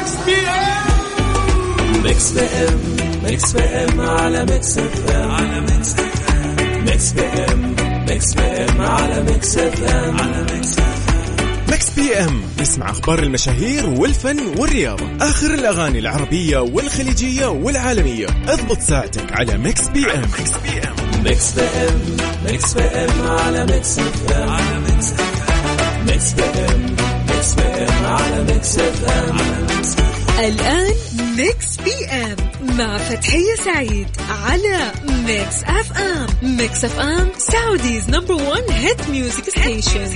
ميكس بي ام ميكس بي ام على ميكس اف ام على ميكس اف ام ميكس بي ام ميكس بي ام على ميكس اف ام على ميكس اف ام. ميكس بي ام اسمع اخبار المشاهير والفن والرياضه، اخر الاغاني العربيه والخليجيه والعالميه. اضبط ساعتك على ميكس بي ام. ميكس بي ام ميكس بي ام ميكس بي ام على ميكس اف ام على ميكس اف ام ميكس بي ام ميكس بي ام على ميكس اف ام على ميكس. الآن ميكس بي ام مع فتحية سعيد على ميكس اف ام. ميكس اف ام سعوديز نمبر 1 هيت ميوزك ستيشن.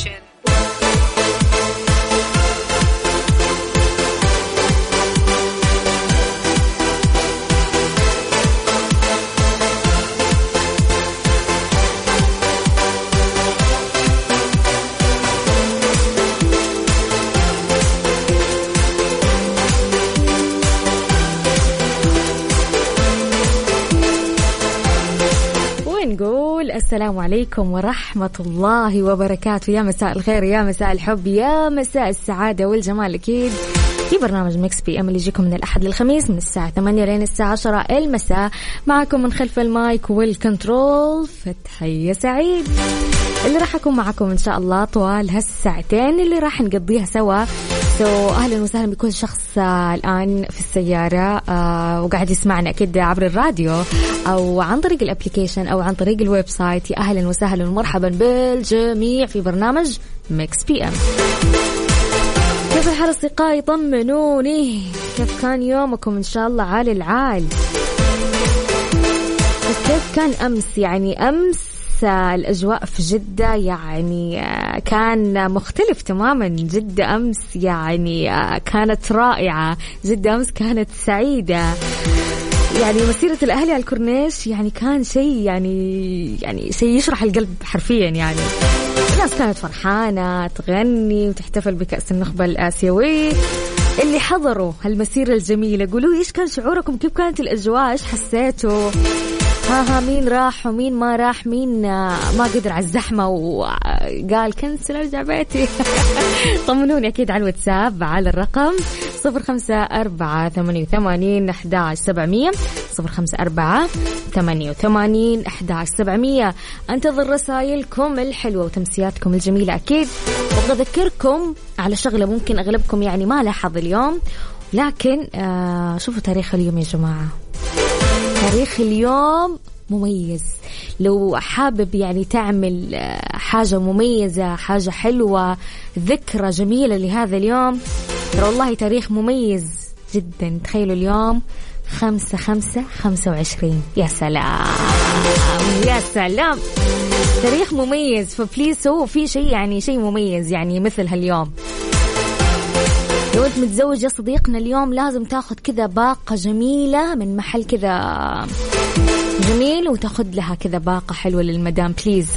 نقول السلام عليكم ورحمة الله وبركاته. يا مساء الخير، يا مساء الحب، يا مساء السعادة والجمال أكيد في برنامج ميكس بي ام اللي يجيكم من الأحد للخميس من الساعة 8 لين الساعة 10 المساء. معكم من خلف المايك والكنترول فتحية سعيد اللي راح أكون معكم إن شاء الله طوال هالساعتين اللي راح نقضيها سوا. أهلا وسهلا بكل شخص الآن في السيارة وقاعد يسمعنا أكيد عبر الراديو أو عن طريق الابليكيشن أو عن طريق الويب سايت. يا أهلا وسهلا ومرحبا بالجميع في برنامج ميكس بي ام. كيف الحال أصدقائي؟ طمنوني كيف كان يومكم؟ إن شاء الله عالي العال. كيف كان أمس؟ يعني أمس الأجواء في جدة يعني كان مختلف تماما. جدة أمس يعني كانت رائعة، جدة أمس كانت سعيدة. يعني مسيرة الأهلي على الكورنيش يعني كان شيء يعني شيء يشرح القلب حرفيا. يعني الناس كانت فرحانة تغني وتحتفل بكأس النخبة الآسيوي. اللي حضروا هالمسيرة الجميلة قولوا إيش كان شعوركم؟ كيف كانت الأجواء؟ إيش حسيتوا؟ مين راح ومين ما راح؟ مين ما قدر على الزحمة وقال كنسل أرجع بيتي؟ طمنوني أكيد على الواتساب على الرقم 0548811700 0548811700. أنتظر رسائلكم الحلوة وتمسياتكم الجميلة أكيد. وأذكركم على شغلة ممكن أغلبكم يعني ما لاحظ اليوم، لكن شوفوا تاريخ اليوم يا جماعة. تاريخ اليوم مميز. لو حابب يعني تعمل حاجة مميزة، حاجة حلوة، ذكرى جميلة لهذا اليوم، ترى والله تاريخ مميز جدا. تخيلوا اليوم 5/5/25. يا سلام يا سلام، تاريخ مميز. فبليز سووا في شيء يعني شيء مميز يعني مثل هاليوم. لو أنت متزوج يا صديقنا اليوم لازم تاخذ كذا باقة جميلة من محل كذا جميل وتاخذ لها كذا باقة حلوة للمدام بليز.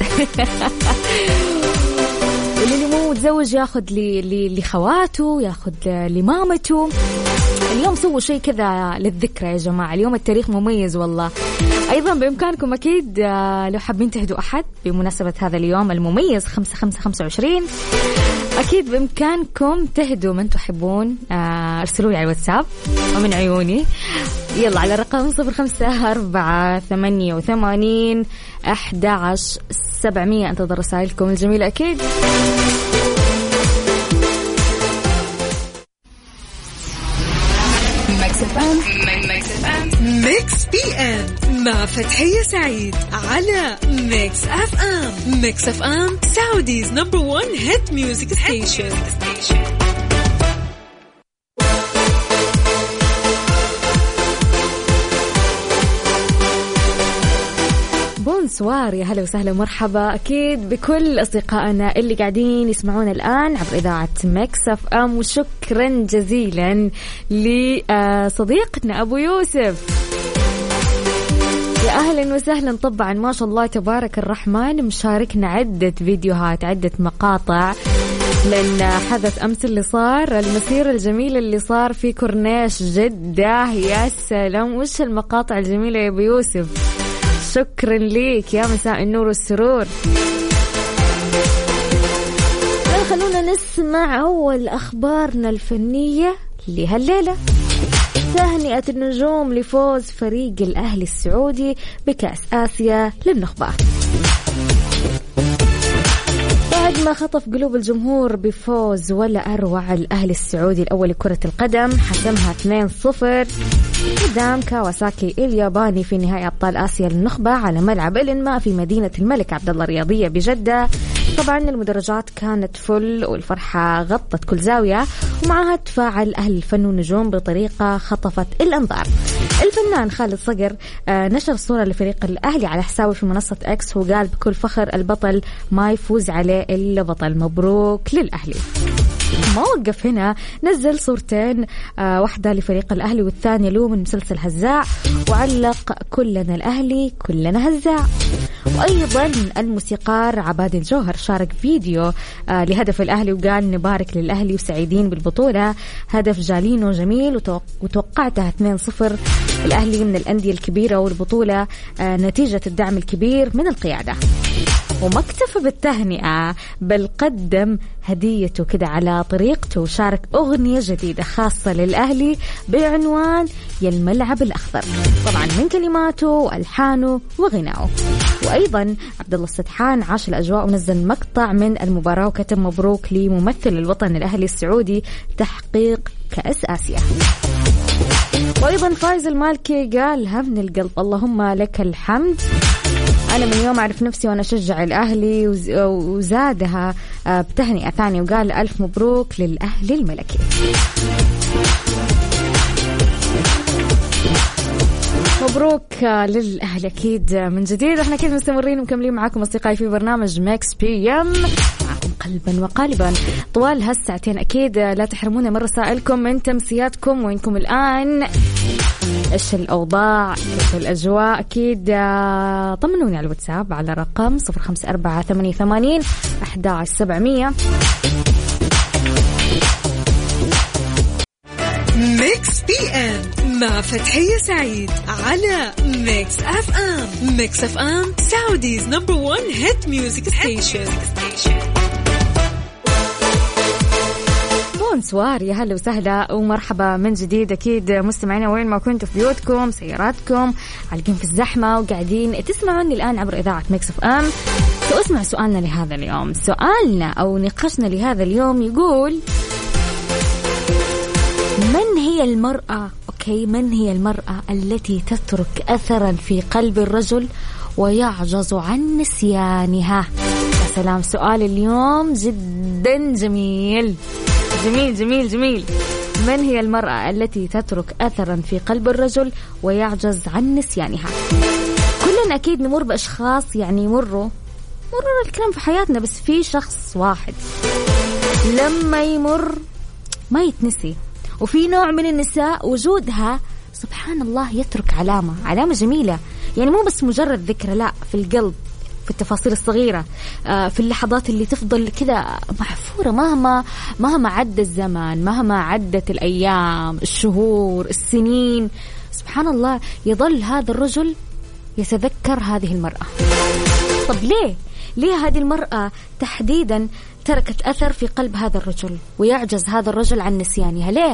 اللي مو متزوج ياخذ لخواته، ياخذ لمامته. اليوم سووا شيء كذا للذكرى يا جماعة. اليوم التاريخ مميز والله. أيضا بإمكانكم أكيد لو حابين تهدوا أحد بمناسبة هذا اليوم المميز 5/5/25 أكيد بإمكانكم تهدوا من تحبون. أرسلوا لي على الواتساب ومن عيوني يلا على رقم 0548811700. أنتظر رسائلكم الجميلة أكيد. ميكس بي ام مع فتحية سعيد على ميكس اف ام. ميكس اف ام سعوديز نمبر 1 هيت ميوزك ستيشن. بونسوار، يا هلا وسهلا ومرحبا أكيد بكل أصدقائنا اللي قاعدين يسمعونا الآن عبر إذاعة ميكس اف ام. وشكرا جزيلا لصديقنا أبو يوسف. يا أهلا وسهلا. طبعا ما شاء الله تبارك الرحمن مشاركنا عدة فيديوهات، عدة مقاطع من حدث أمس اللي صار، المسيرة الجميلة اللي صار في كورنيش جدة. يا سلام وش المقاطع الجميلة يا أبو يوسف. شكرا ليك، يا مساء النور والسرور. خلونا نسمع أول أخبارنا الفنية لهالليلة. تهنئة النجوم لفوز فريق الأهلي السعودي بكأس آسيا للنخبة. بعد ما خطف قلوب الجمهور بفوز ولا أروع الأهلي السعودي الأول لكرة القدم، حسمها 2-0 قدام كاواساكي الياباني في نهائي أبطال آسيا للنخبة على ملعب الإنماء في مدينة الملك عبدالله الرياضية بجدة. طبعا المدرجات كانت فل والفرحة غطت كل زاوية، ومعها تفاعل أهل الفن والنجوم بطريقة خطفت الأنظار. الفنان خالد صقر نشر صورة لفريق الأهلي على حسابه في منصة إكس، وقال بكل فخر البطل ما يفوز عليه إلا بطل، مبروك للأهلي. ما وقف هنا، نزل صورتين، واحدة لفريق الأهلي والثانية له من مسلسل هزاع، وعلق كلنا الأهلي كلنا هزاع. وأيضا الموسيقار عباد الجوهر شارك فيديو لهدف الأهلي وقال نبارك للأهلي وسعيدين بالبطولة، هدف جالينو جميل وتوقعتها 2-0. الأهلي من الأندية الكبيرة والبطولة نتيجة الدعم الكبير من القيادة. وما اكتفى بالتهنئة بل قدم هديته كده على طريقته، وشارك أغنية جديدة خاصة للأهلي بعنوان يا الملعب الأخضر، طبعا من كلماته وألحانه وغنائه. وأيضا عبد الله السدحان عاش الأجواء ونزل مقطع من المباراة وكتب مبروك لممثل الوطن الأهلي السعودي تحقيق كأس آسيا. وأيضا فايز المالكي قالها من القلب، اللهم لك الحمد، أنا من يوم أعرف نفسي وأنا أشجع الأهلي. وزادها بتهنئة ثانية وقال ألف مبروك للأهلي الملكي. مبروك للأهل أكيد من جديد. احنا أكيد مستمرين ومكملين معاكم أصدقائي في برنامج ميكس بي ام، معكم قلبا وقالبا طوال هالساعتين. أكيد لا تحرمونا من رسائلكم، من تمسياتكم، وينكم الآن، إيش الأوضاع، كيف الأجواء. أكيد طمنوني على الواتساب على رقم 0548811700. ميكس بي ام مع فتحية سعيد على ميكس اف ام. ميكس اف ام سعوديز نمبر 1 هيت ميوزك ستيشن. بونسوار، يا هلا وسهلا ومرحبا من جديد. أكيد مستمعينا وين ما كنتوا، في بيوتكم، سياراتكم، عالقين في الزحمة وقاعدين تسمعوني الآن عبر إذاعة ميكس اف ام. سأسمع سؤالنا لهذا اليوم. سؤالنا أو نقاشنا لهذا اليوم يقول: من هي المرأة من هي المرأة التي تترك أثرا في قلب الرجل ويعجز عن نسيانها؟ يا سلام، سؤال اليوم جدا جميل جميل جميل جميل. من هي المرأة التي تترك أثرا في قلب الرجل ويعجز عن نسيانها؟ كلنا أكيد نمر بأشخاص يعني مروا الكلام في حياتنا، بس في شخص واحد لما يمر ما يتنسي. وفي نوع من النساء وجودها سبحان الله يترك علامة جميلة، يعني مو بس مجرد ذكرى، لا، في القلب، في التفاصيل الصغيرة، في اللحظات اللي تفضل كذا محفورة مهما عدى الزمان، مهما عدت الأيام، الشهور، السنين. سبحان الله يظل هذا الرجل يتذكر هذه المرأة. طب ليه هذه المرأة تحديدا تركت أثر في قلب هذا الرجل ويعجز هذا الرجل عن نسيانها؟ ليه؟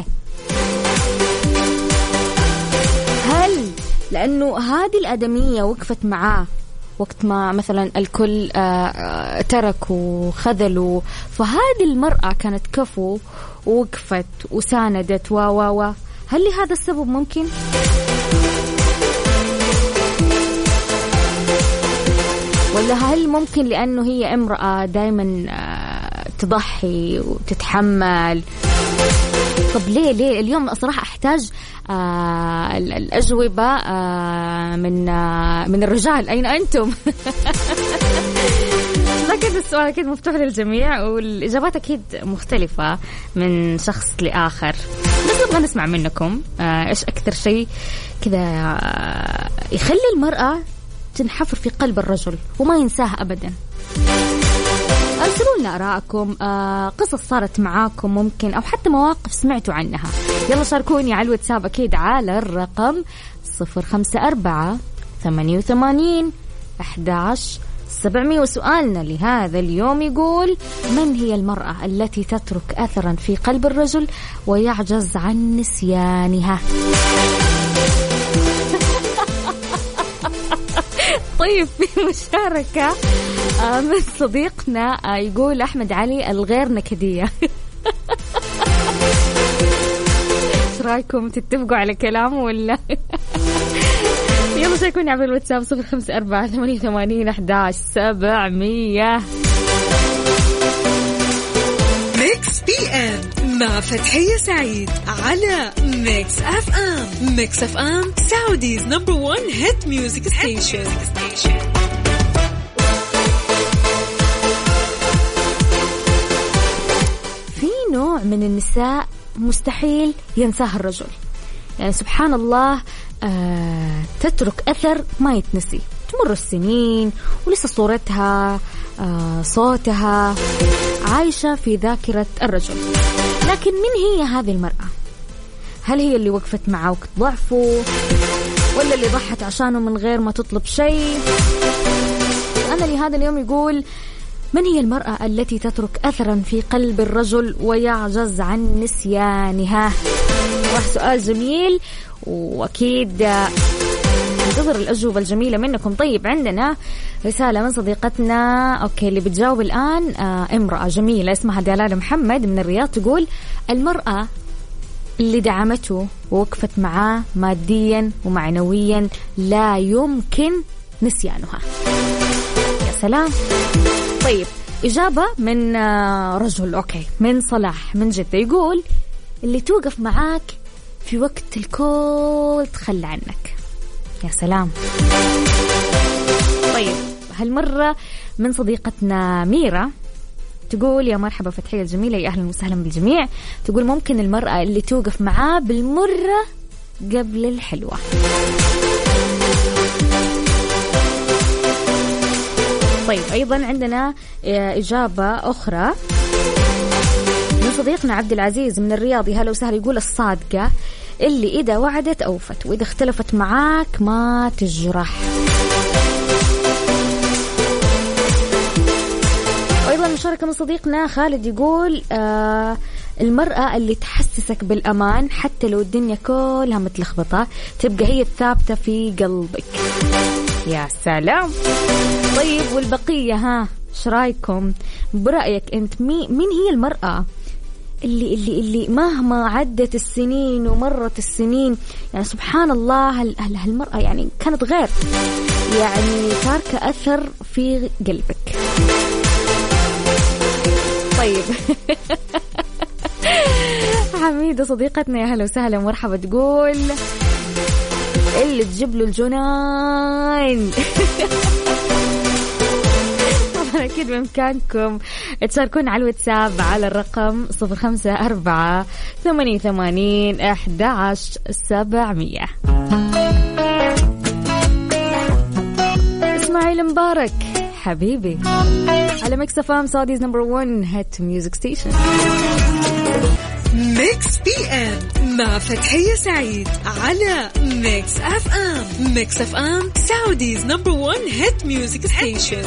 هل لأنه هذه الآدمية وقفت معاه وقت ما مثلا الكل تركوا خذلوا، فهذه المرأة كانت كفو ووقفت وساندت هل لهذا السبب ممكن؟ ولا هل ممكن لأنه هي امرأة دايما تضحي وتتحمل؟ طب ليه اليوم صراحة أحتاج الأجوبة من الرجال. أين أنتم؟ لكن السؤال أكيد مفتوح للجميع والإجابات أكيد مختلفة من شخص لآخر، بس نبغى نسمع منكم إيش أكثر شيء كذا يخلي المرأة تنحفر في قلب الرجل وما ينساها أبدا. أرسلوا لنا آراءكم، قصص صارت معاكم ممكن، أو حتى مواقف سمعتوا عنها. يلا شاركوني على الواتساب أكيد على الرقم 0548811700. 700. وسؤالنا لهذا اليوم يقول: من هي المرأة التي تترك أثرا في قلب الرجل ويعجز عن نسيانها؟ طيب، في مشاركة من صديقنا يقول أحمد علي: الغير نكدية. ايش رايكم؟ تتفقوا على كلامه ولا؟ يلا شاركوني عبر الواتساب 0548811700. ميكس بي ام مع فتحية سعيد على ميكس اف ام. ميكس اف ام سعوديز نمبر 1 هيت ميوزك ستيشن. في نوع من النساء مستحيل ينساها الرجل، يعني سبحان الله تترك أثر ما يتنسي. تمر السنين ولسه صورتها صوتها عايشة في ذاكرة الرجل. لكن من هي هذه المرأة؟ هل هي اللي وقفت معه وقت ضعفه، ولا اللي ضحت عشانه من غير ما تطلب شيء؟ أنا لهذا اليوم يقول: من هي المرأة التي تترك أثرا في قلب الرجل ويعجز عن نسيانها؟ سؤال جميل، وأكيد انتظر الأجوبة الجميلة منكم. طيب، عندنا رسالة من صديقتنا اللي بتجاوب الآن امرأة جميلة اسمها دلال محمد من الرياض، تقول: المرأة اللي دعمته ووقفت معاه ماديا ومعنويا لا يمكن نسيانها. يا سلام. طيب، إجابة من رجل من صلاح من جدة، يقول: اللي توقف معاك في وقت الكل تخلى عنك. يا سلام. طيب، هالمرة من صديقتنا ميرا، تقول: يا مرحبا فتحية الجميلة، يا أهلا وسهلا بالجميع. تقول: ممكن المرأة اللي توقف معاه بالمرة قبل الحلوة. طيب، أيضا عندنا إجابة أخرى من صديقنا عبد العزيز من الرياض، هلا وسهلا، يقول: الصادقة اللي إذا وعدت أوفت، وإذا اختلفت معاك ما تجرح. وأيضا مشاركة من صديقنا خالد، يقول: المرأة اللي تحسسك بالأمان حتى لو الدنيا كلها متلخبطة، تبقى هي الثابتة في قلبك. يا سلام. طيب، والبقية ايش رايكم؟ برأيك انت مين هي المرأة اللي مهما عدت السنين ومرت السنين، يعني سبحان الله هالمرأة يعني كانت غير، يعني تاركة أثر في قلبك. طيب. حميدة صديقتنا، يا هلا وسهلا مرحبا، تقول: اللي تجيب له الجنان. طبعا أكيد بإمكانكم تشاركون على الواتساب على الرقم 0548811700. إسماعيل مبارك حبيبي على ميكس اف ام سعوديز نمبر 1 هيت ميوزك ستيشن. ميكس بي ام مع فتحية سعيد على ميكس اف ام. ميكس اف ام سعوديز نمبر 1 هيت ميوزك ستيشن.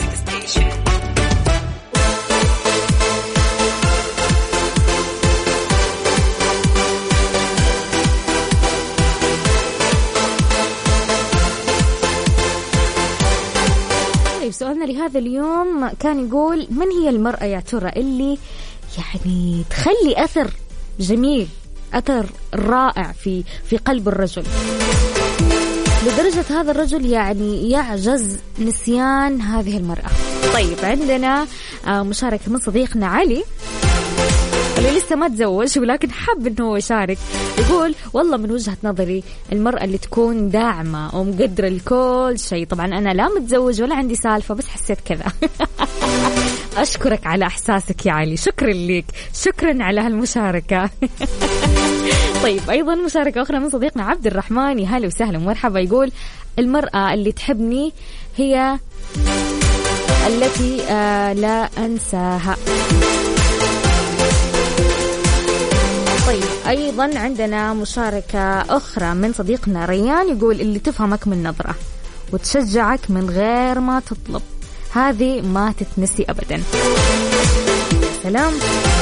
سؤالنا لهذا اليوم كان يقول: من هي المرأة يا ترى اللي يعني تخلي أثر جميل، أثر رائع في قلب الرجل، لدرجة هذا الرجل يعني يعجز نسيان هذه المرأة؟ طيب، عندنا مشاركة من صديقنا علي اللي لسه ما تزوج ولكن حب انه هو يشارك، يقول: والله من وجهة نظري المرأة اللي تكون داعمة ومقدرة لكل شيء. طبعا أنا لا متزوج ولا عندي سالفة، بس حسيت كذا. أشكرك على إحساسك يا علي، شكرا لك، شكرا على هالمشاركة. طيب، أيضا مشاركة أخرى من صديقنا عبد الرحمن، هلا وسهلا مرحبا، يقول: المرأة اللي تحبني هي التي لا أنساها. طيب، أيضا عندنا مشاركة أخرى من صديقنا ريان، يقول: اللي تفهمك من نظرة وتشجعك من غير ما تطلب، هذه ما تتنسي أبدا. سلام.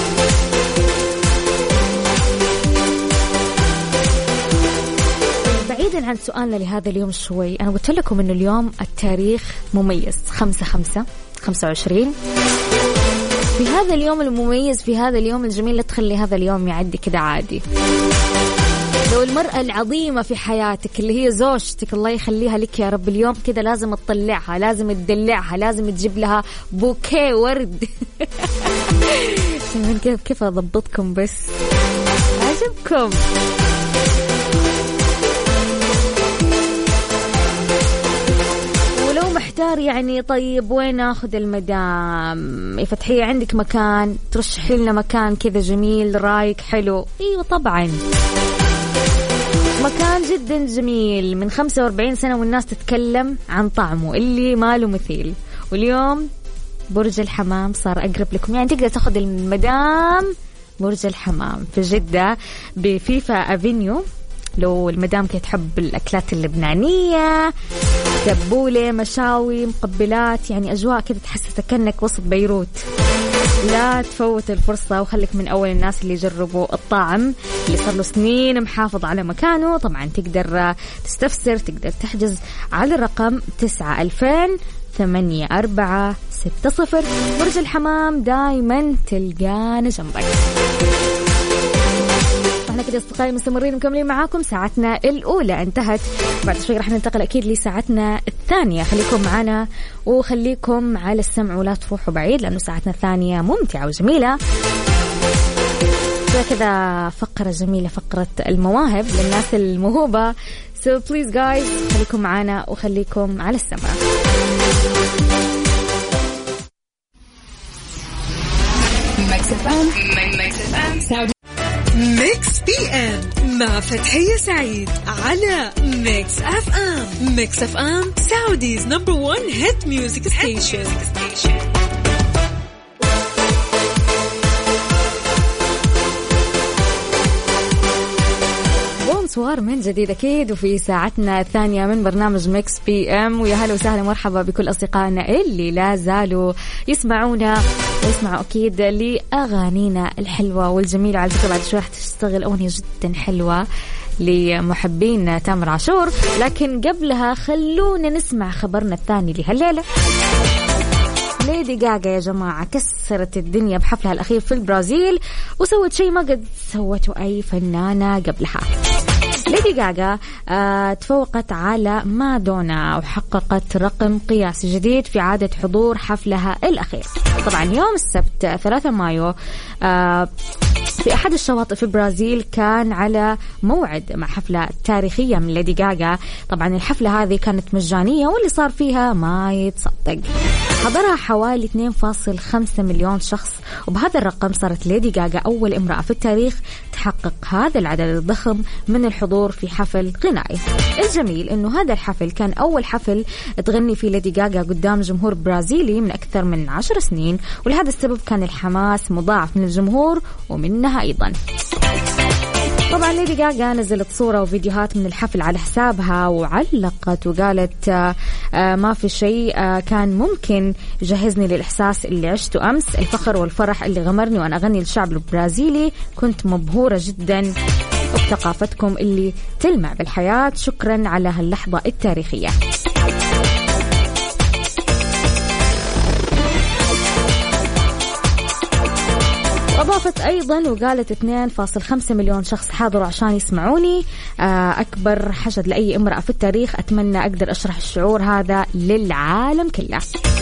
بعيدا عن سؤالنا لهذا اليوم شوي، أنا قلت لكم إنه اليوم التاريخ مميز 5/5/25. في هذا اليوم المميز، في هذا اليوم الجميل، لا تخلي هذا اليوم يعدي كده عادي. لو المرأة العظيمة في حياتك اللي هي زوجتك الله يخليها لك يا رب، اليوم كده لازم تطلعها، لازم تدلعها، لازم تجيب لها بوكيه ورد. كيف أضبطكم بس عجبكم؟ ولو محتار يعني طيب وين أخذ المدام؟ فتحية عندك مكان ترشح لنا مكان كذا جميل رايق حلو؟ ايوه طبعا، مكان جدا جميل من 45 سنة والناس تتكلم عن طعمه اللي ما له مثيل. واليوم برج الحمام صار أقرب لكم، يعني تقدر تأخذ المدام برج الحمام في جدة بفيفا أفينيو. لو المدام كي تحب الأكلات اللبنانية، تبولة، مشاوي، مقبلات، يعني أجواء كده تحسسك كأنك وسط بيروت. لا تفوت الفرصة وخليك من أول الناس اللي يجربوا الطعم اللي صار له سنين محافظ على مكانه. طبعا تقدر تستفسر، تقدر تحجز على الرقم 9000-8460. برج الحمام دايما تلقانا جنبك. احنا كده أصدقائي مستمرين مكملين معاكم. ساعتنا الأولى انتهت، بعد شوي رح ننتقل أكيد لساعتنا الثانية. خليكم معنا وخليكم على السمع ولا تروحوا بعيد، لأنه ساعتنا الثانية ممتعة وجميلة كذا. فقرة جميلة، فقرة المواهب للناس الموهوبة. So please guys خليكم معنا وخليكم على السمع. ميكس بي ام مع فتحية سعيد على ميكس اف ام. ميكس اف ام سعوديز نمبر 1 هيت ميوزك ستيشن. بونسوار من جديد أكيد، وفي ساعتنا الثانية من برنامج ميكس بي ام. ويا هلا وسهلا مرحبا بكل أصدقائنا اللي لا زالوا يسمعونا ويسمعوا أكيد لأغانينا الحلوة والجميلة. على فكرة بعد شوي راح تشتغل أغنية جدا حلوة لمحبين تامر عاشور، لكن قبلها خلونا نسمع خبرنا الثاني لهالليلة. ليدي غاغا يا جماعة كسرت الدنيا بحفلها الأخير في البرازيل، وسوت شيء ما قد سوته أي فنانة قبلها. ليدي غاغا تفوقت على مادونا وحققت رقم قياسي جديد في عادة حضور حفلها الأخير. طبعا يوم السبت 3 مايو في أحد الشواطئ في البرازيل كان على موعد مع حفلة تاريخية من ليدي غاغا. طبعا الحفلة هذه كانت مجانية واللي صار فيها ما يتصدق، حضرها حوالي 2.5 مليون شخص، وبهذا الرقم صارت ليدي غاغا أول امرأة في التاريخ تحقق هذا العدد الضخم من الحضور في حفل غنائي. الجميل إنه هذا الحفل كان أول حفل تغني فيه ليدي غاغا قدام جمهور برازيلي من أكثر من 10 سنين، ولهذا السبب كان الحماس مضاعف من الجمهور ومنها أيضا. طبعا ليدي غاغا نزلت صورة وفيديوهات من الحفل على حسابها وعلقت وقالت ما في شيء كان ممكن يجهزني للإحساس اللي عشته أمس، الفخر والفرح اللي غمرني وأنا أغني للشعب البرازيلي. كنت مبهورة جدا بثقافتكم اللي تلمع بالحياة، شكرا على هاللحظة التاريخية. أضافت أيضا وقالت 2.5 مليون شخص حاضروا عشان يسمعوني، أكبر حشد لأي امرأة في التاريخ. أتمنى أقدر أشرح الشعور هذا للعالم كله.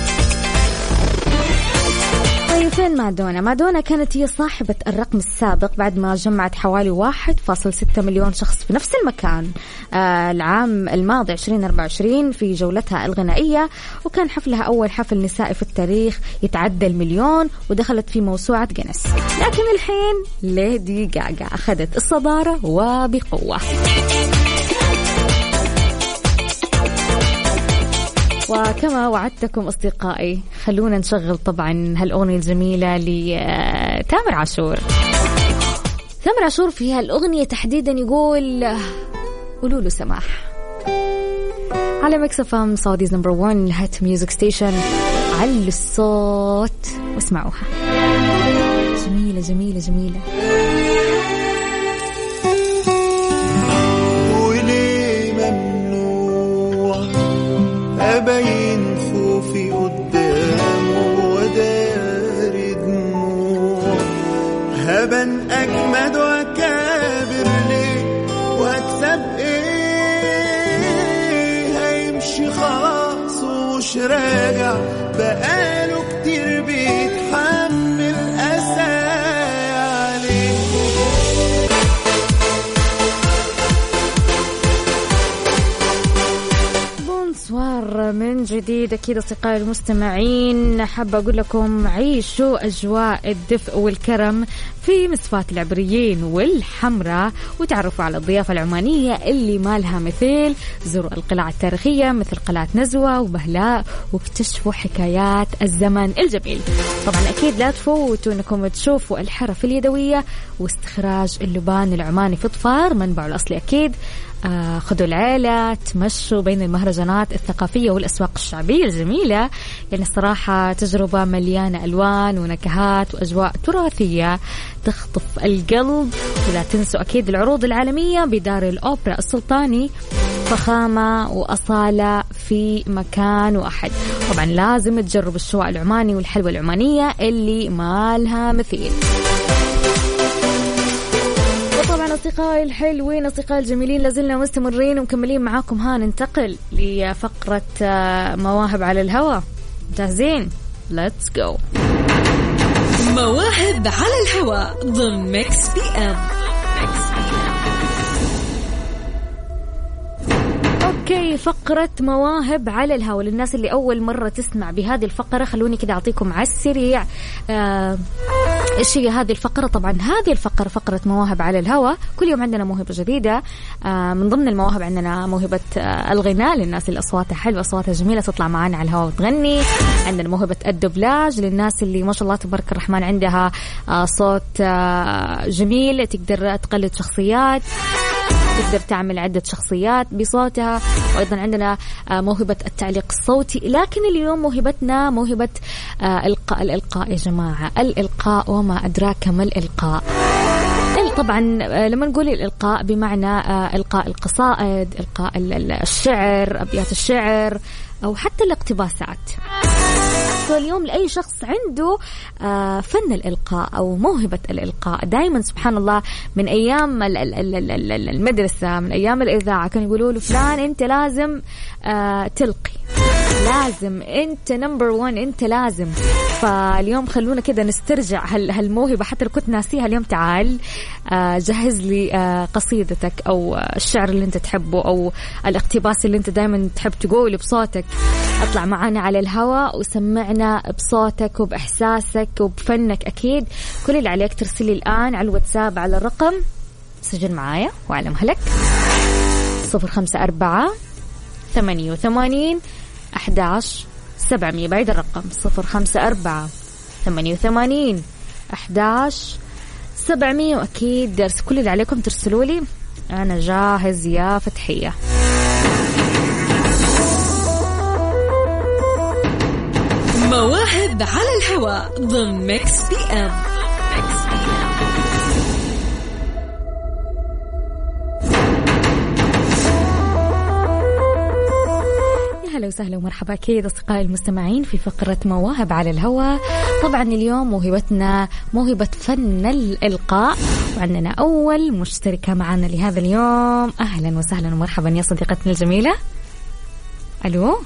طيب فين مادونا؟ مادونا كانت هي صاحبة الرقم السابق بعد ما جمعت حوالي 1.6 مليون شخص في نفس المكان العام الماضي 2024 في جولتها الغنائية، وكان حفلها أول حفل نسائي في التاريخ يتعدى 1,000,000 ودخلت في موسوعة جينيس. لكن الحين ليدي غاغا أخذت الصدارة وبقوة. وكما وعدتكم أصدقائي خلونا نشغل طبعا هالأغنية الجميلة لتامر عاشور. تامر عاشور في هالأغنية تحديدا يقول قولوا له سماح. على ميكس اف ام سعوديز نمبر 1 هات ميوزك ستيشن علوا الصوت واسمعوها. جميلة جميلة جميلة. وليه ممنوع أبين خوفي قدامه وداري دموع؟ هبن أجمد وأكابر ليه وهكسب إيه؟ هيمشي خلاص ومش راجع بقاله كتير بيتحمل أسى عليه. بونسوار من جديد. أكيد أصدقائي المستمعين حابة أقول لكم عيشوا أجواء الدفء والكرم في مصفات العبريين والحمراء، وتعرفوا على الضيافة العمانية اللي ما لها مثيل. زوروا القلاع التاريخية مثل قلعة نزوة وبهلاء واكتشفوا حكايات الزمن الجميل. طبعا أكيد لا تفوتوا أنكم تشوفوا الحرف اليدوية واستخراج اللبان العماني في ظفار منبعه الأصلي. أكيد خذوا العيلة تمشوا بين المهرجانات الثقافية والأسواق الشعبية الجميلة، يعني الصراحة تجربة مليانة ألوان ونكهات وأجواء تراثية تخطف القلب. ولا تنسوا أكيد العروض العالمية بدار الأوبرا السلطاني، فخامة وأصالة في مكان واحد. طبعا لازم تجربوا الشواء العماني والحلوى العمانية اللي ما لها مثيل. طبعا أصدقائي الحلوين أصدقائي الجميلين لازلنا مستمرين ومكملين معاكم. ننتقل لفقرة مواهب على الهواء. جاهزين؟ Let's go. مواهب على الهواء ضمن ميكس بي ام. اوكي، فقرة مواهب على الهواء. للناس اللي أول مرة تسمع بهذه الفقرة خلوني كده أعطيكم على السريع إيش هي هذه الفقرة. طبعا هذه الفقرة فقرة مواهب على الهواء. كل يوم عندنا موهبة جديدة. من ضمن المواهب عندنا موهبة الغناء للناس اللي أصواتها حلوة أصواتها جميلة تطلع معانا على الهواء وتغني. عندنا موهبة الدبلاج للناس اللي ما شاء الله تبارك الرحمن عندها صوت جميل تقدر تقلد شخصيات، تقدر تعمل عدة شخصيات بصوتها. وأيضا عندنا موهبة التعليق الصوتي. لكن اليوم موهبتنا موهبة الإلقاء يا جماعة. الإلقاء وما أدراك ما الإلقاء. طبعا لما نقول الإلقاء بمعنى إلقاء القصائد، إلقاء الشعر، أبيات الشعر، أو حتى الاقتباسات. فاليوم لأي شخص عنده فن الإلقاء أو موهبة الإلقاء. دائما سبحان الله من أيام المدرسة من أيام الإذاعة كانوا يقولوا له فلان أنت لازم تلقي، لازم أنت نمبر 1، أنت لازم. فاليوم خلونا كده نسترجع هالموهبة حتى لو كنت ناسيها. اليوم تعال جهز لي قصيدتك أو الشعر اللي أنت تحبه أو الاقتباس اللي أنت دائما تحب تقوله بصوتك. اطلع معنا على الهواء وسمعنا بصوتك وبإحساسك وبفنك. أكيد كل اللي عليك ترسلي الآن على الواتساب على الرقم، سجل معايا وعلى مهلك 054-88-11-700. بعيد الرقم 054-88-11-700. وأكيد درس كل اللي عليكم ترسلوا لي. أنا جاهز يا فتحية. مواهب على الهواء ضمن ميكس بي ام. هلا وسهلا ومرحبا أكيد أصدقائي المستمعين في فقرة مواهب على الهواء. طبعا اليوم موهبتنا موهبة فن الإلقاء، وعندنا أول مشتركة معنا لهذا اليوم. أهلا وسهلا ومرحبا يا صديقتنا الجميلة. ألو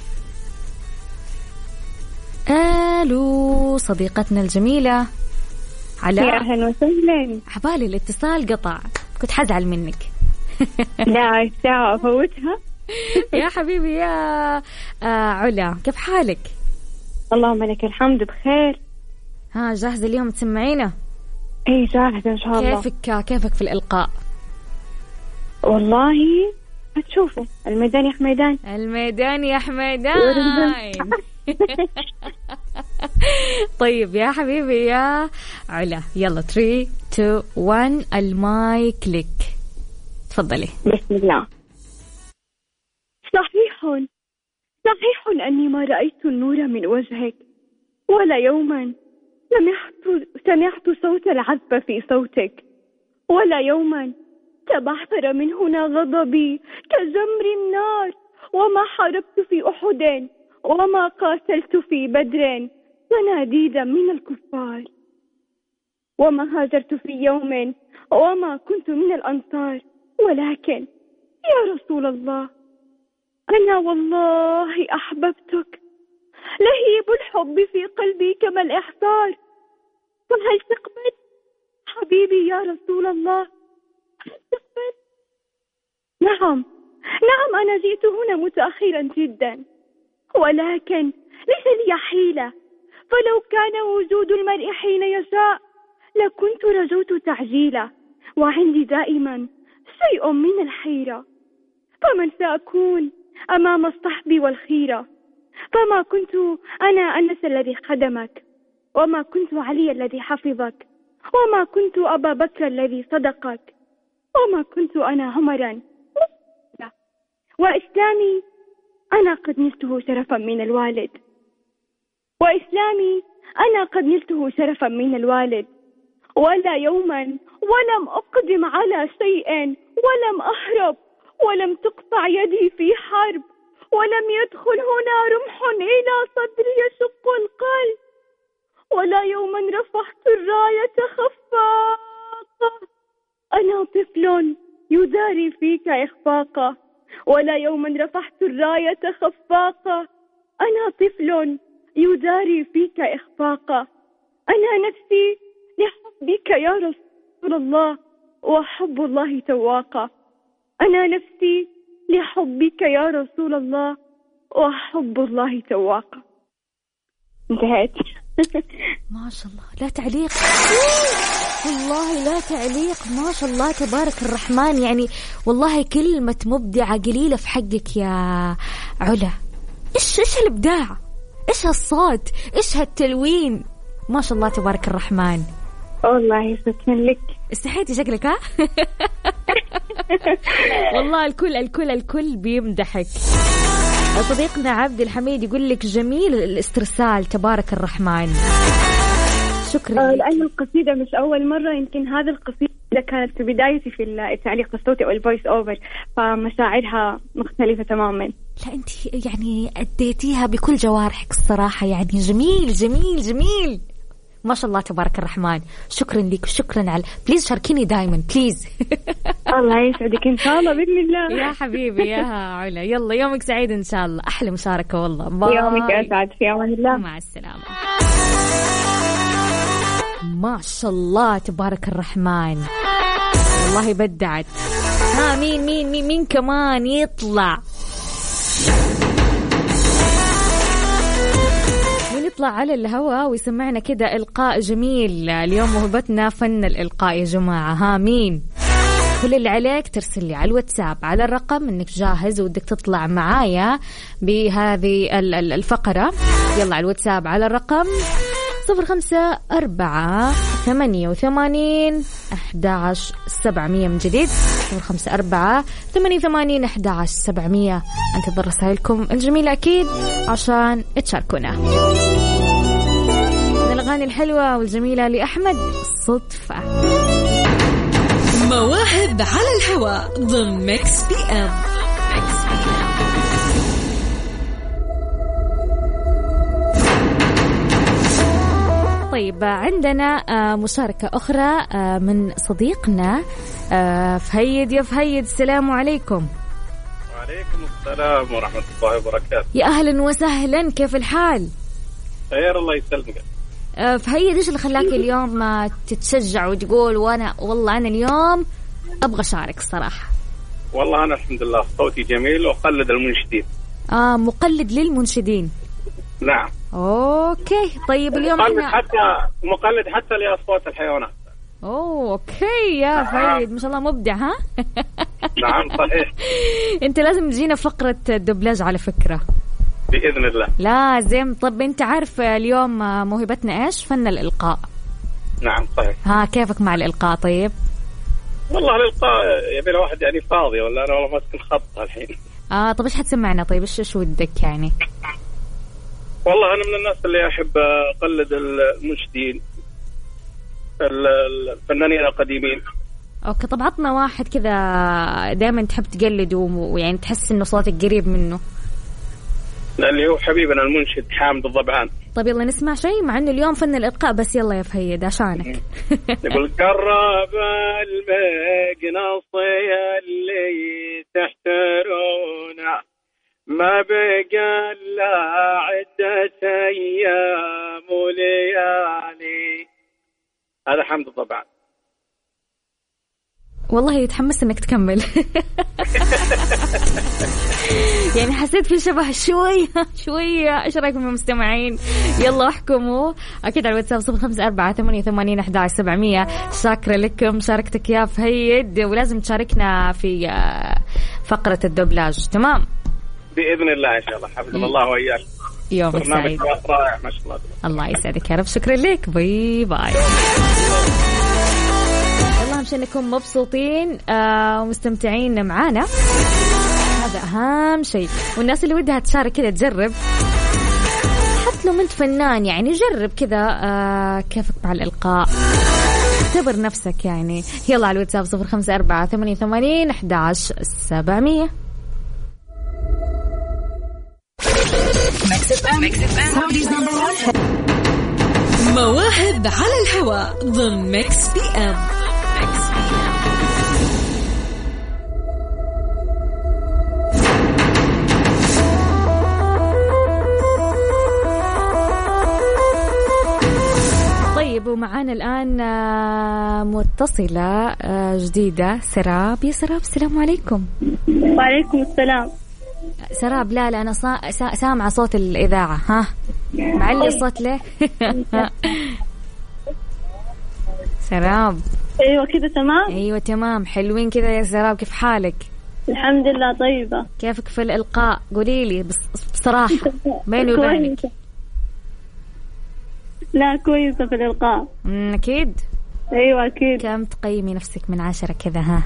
ألو صديقتنا الجميلة علاء. يا أهلا وسهلا. عبالي الاتصال قطع، كنت حزعل منك. لا ساعة أفوتها. يا حبيبي يا علا، كيف حالك؟ اللهم لك الحمد بخير. جاهزة اليوم تسمعينا؟ ايه جاهزة إن شاء الله. كيفك في الإلقاء؟ والله هتشوفوا الميدان يا حميدان. الميدان يا حميدان. طيب يا حبيبي يا علا، يلا 3 2 1 المايك لك، تفضلي. بسم الله. صحيح أني ما رأيت النور من وجهك، ولا يوما سمعت صوت العذب في صوتك، ولا يوما تبعثر من هنا غضبي كجمر النار، وما حاربت في أحد وما قاتلت في بدر صناديدا من الكفار، وما هاجرت في يوم وما كنت من الأنصار، ولكن يا رسول الله أنا والله أحببتك، لهيب الحب في قلبي كما الإحصار، فهل تقبل حبيبي يا رسول الله؟ هل تقبل؟ نعم أنا جئت هنا متأخرا جدا، ولكن ليس لي حيلة، فلو كان وجود المرء حين يشاء لكنت رجوت تعجيله، وعندي دائما شيء من الحيرة، فمن سأكون أمام الصحب والخيرة؟ فما كنت أنا أنس الذي خدمك، وما كنت علي الذي حفظك، وما كنت أبا بكر الذي صدقك، وما كنت أنا عمرا، وإسلامي أنا قد نلته شرفا من الوالد، وإسلامي أنا قد نلته شرفا من الوالد، ولا يوما ولم أقدم على شيء، ولم أهرب، ولم تقطع يدي في حرب، ولم يدخل هنا رمح إلى صدري يشق القلب، ولا يوما رفعت الراية خفاقة، أنا طفل يداري فيك إخفاقه، ولا يوما رفعت الراية خفاقة، أنا طفل يداري فيك إخفاقه، أنا نفسي لحبك يا رسول الله، وحب الله تواقة، أنا نفسي لحبك يا رسول الله، وحب الله تواقة. انتهيت. ما شاء الله، لا تعليق والله، لا تعليق، ما شاء الله تبارك الرحمن. يعني والله كلمة مبدعة قليلة في حقك يا علا. إيش الإبداع، إيش هالصوت، إيش هالتلوين، ما شاء الله تبارك الرحمن. والله شكرا لك. استحيتي شكلك ها. والله الكل بيمدحك. صديقنا عبد الحميد يقول لك جميل الاسترسال تبارك الرحمن. شكرا. لأن القصيدة مش أول مرة، يمكن هذه القصيدة كانت في بدايتي في التعليق الصوتي أو الفويس أوفر، فمشاعرها مختلفة تماما. لا أنت يعني أديتيها بكل جوارحك الصراحة، يعني جميل ما شاء الله تبارك الرحمن. شكرا لك، شكرا على بليز شاركيني دايما بليز. الله يسعدك إن شاء الله بإذن الله يا حبيبي يا علا. يلا يومك سعيد إن شاء الله. أحلى مشاركة والله. باي. يومك أسعد، في أمان الله. مع السلامة. ما شاء الله تبارك الرحمن، والله بدعت. ها مين كمان يطلع على الهواء ويسمعنا كده إلقاء جميل؟ اليوم موهبتنا فن الإلقاء يا جماعة. ها مين؟ كل اللي عليك ترسل لي على الواتساب على الرقم إنك جاهز ودك تطلع معايا بهذه الفقرة. يلا على الواتساب على الرقم 0548811700 من جديد 0548811700. انتظر رسائلكم الجميلة أكيد عشان تشاركونا. من الأغاني الحلوة والجميلة لأحمد صدفة. مواهب على الهواء ضمن ميكس بي ام. طيب عندنا مشاركة أخرى من صديقنا فهيد. يا فهيد السلام عليكم. وعليكم السلام ورحمة الله وبركاته. يا أهلا وسهلا، كيف الحال؟ خير الله يسلمك. فهيد إيش اللي خلاك اليوم تتشجع وتقول والله أنا اليوم أبغى أشارك الصراحة؟ والله أنا الحمد لله صوتي جميل وأقلد المنشدين. مقلد للمنشدين. نعم. أوكي طيب اليوم مقلد حتى لأصوات الحيوانات. أوكي يا فهيد ما شاء الله مبدع. ها. نعم صحيح. أنت لازم تجينا فقرة الدبلاج على فكرة. بإذن الله لازم. طب أنت عارف اليوم موهبتنا إيش؟ فن الإلقاء. نعم صحيح. كيفك مع الإلقاء طيب؟ والله الإلقاء يبي له واحد يعني فاضي، ولا أنا والله ماسك الخط الحين. طب إيش حتسمعنا طيب؟ إيش ودك يعني؟ والله أنا من الناس اللي أحب أقلد المنشدين الفنانين القديمين. اوكي، طب عطنا واحد كذا دائما تحب تقلده ويعني تحس انه صوتك قريب منه. اللي هو حبيبنا المنشد حامد الضبعان. طيب يلا نسمع شيء، مع انه اليوم فن الإلقاء، بس يلا يا فهيد عشانك. يقول قرب المقناص اللي تحترونه ما بقى إلا عدة أيام وليالي. هذا حامد الضبعان. والله تحمست انك تكمل. يعني حسيت في شبه شوية. ايش رايكم يا مستمعين؟ يلا احكموا اكيد على الواتساب 0548811700. شاكرة لكم شاركتك يا فهيد، ولازم تشاركنا في فقرة الدوبلاج. تمام بإذن الله إن شاء الله. حفظنا الله وإياك. يومك سعيد. رائع ما شاء الله. الله يسعدك يا رب. شكرا لك. باي باي. والله مشان نكون مبسوطين ومستمتعين معانا، هذا أهم شيء. والناس اللي ودها تشارك كذا تجرب، حتى لو انت فنان يعني جرب كذا كيفك مع الإلقاء، اختبر نفسك يعني. يلا على الواتساب 0548811700. مواهب على الهواء ضمن ميكس بي ام. طيب ومعانا الآن متصلة جديدة سراب. يا سراب السلام عليكم. وعليكم السلام. سراب لا أنا سامعة صوت الإذاعة. ها معلي الصوت ليه؟ سراب أيوة كذا تمام. أيوة تمام، حلوين كذا يا سراب. كيف حالك؟ الحمد لله طيبة. كيفك في الإلقاء؟ قوليلي بصراحة بيني وبينك. لا كويسة في الإلقاء. أكيد. أيوة أكيد. كم تقيمي نفسك من 10 كذا؟ ها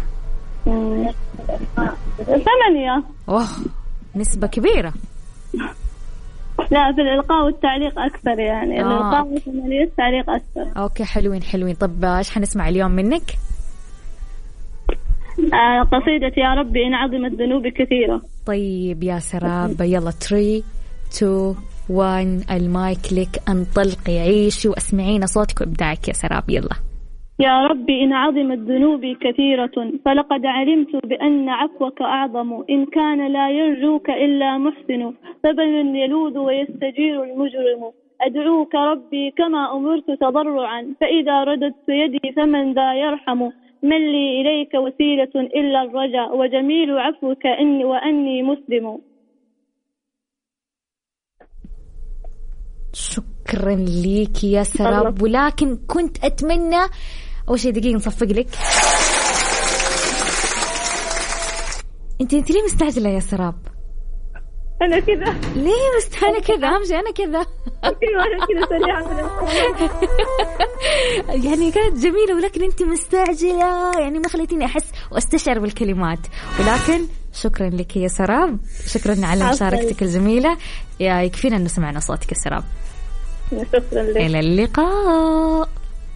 8. أوه نسبة كبيرة. لا في الإلقاء والتعليق أكثر يعني. الإلقاء والتعليق التعليق أكثر. أوكي حلوين. طب إيش حنسمع اليوم منك؟ قصيدة يا ربي إن عظمت ذنوبي كثيرة. طيب يا سراب يلا 3 2 1 المايك لك، انطلقي عيشي واسمعينا صوتك وابداعك يا سراب. يلا. يا ربي إن عظمت ذنوبي كثيرة فلقد علمت بأن عفوك أعظم. إن كان لا يرجوك إلا محسن فمن يلوذ ويستجير المجرم. أدعوك ربي كما أمرت تضرعا فإذا رددت يدي فمن ذا يرحم. من لي إليك وسيلة إلا الرجاء وجميل عفوك إني وأني مسلم. شكرا ليك يا سراب. ولكن كنت أتمنى أول شيء دقيقة نصفق لك. انت ليه مستعجلة يا سراب؟ أنا كذا. ليه أنا كذا؟ أهم شيء أنا كذا. أنا كذا سريعة. يعني كانت جميلة ولكن أنت مستعجلة، يعني ما خليتيني أحس وأستشعر بالكلمات. ولكن شكرا لك يا سراب، شكرا على مشاركتك الجميلة. يكفينا أنه سمعنا صوتك يا سراب. شكرا لك. إلى اللقاء.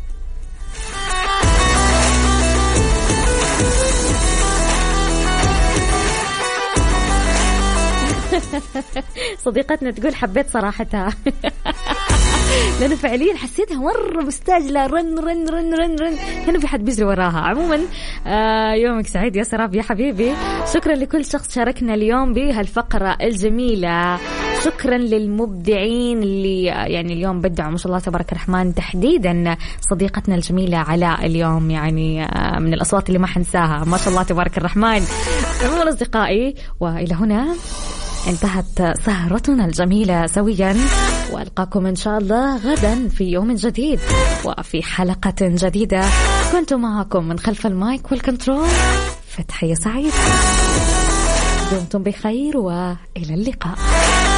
صديقتنا تقول حبيت صراحتها. لأنه فعليا حسيتها مرة مستعجلة، رن هنا في حد بيجري وراها. عموما يومك سعيد يا سراب يا حبيبي. شكرا لكل شخص شاركنا اليوم بهالفقرة الجميلة. شكرا للمبدعين اللي يعني اليوم بدعوا ما شاء الله تبارك الرحمن، تحديدا صديقتنا الجميلة علاء اليوم، يعني من الأصوات اللي ما حنساها ما شاء الله تبارك الرحمن. عموما أصدقائي، وإلى هنا انتهت سهرتنا الجميلة سويا، وألقاكم إن شاء الله غدا في يوم جديد وفي حلقة جديدة. كنت معكم من خلف المايك والكنترول فتحية سعيد. دمتم بخير وإلى اللقاء.